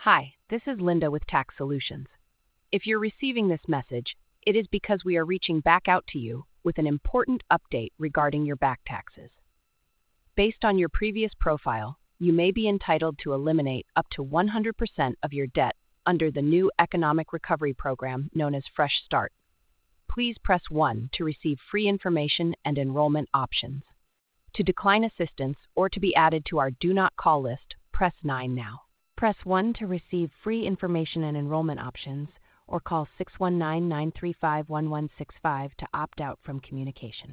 Hi, this is Linda with Tax Solutions. If you're receiving this message, it is because we are reaching back out to you with an important update regarding your back taxes. Based on your previous profile, you may be entitled to eliminate up to 100% of your debt under the new economic recovery program known as Fresh Start. Please press 1 to receive free information and enrollment options. To decline assistance or to be added to our Do Not Call list, press 9 now. Press 1 to receive free information and enrollment options, or call 619-935-1165 to opt out from communication.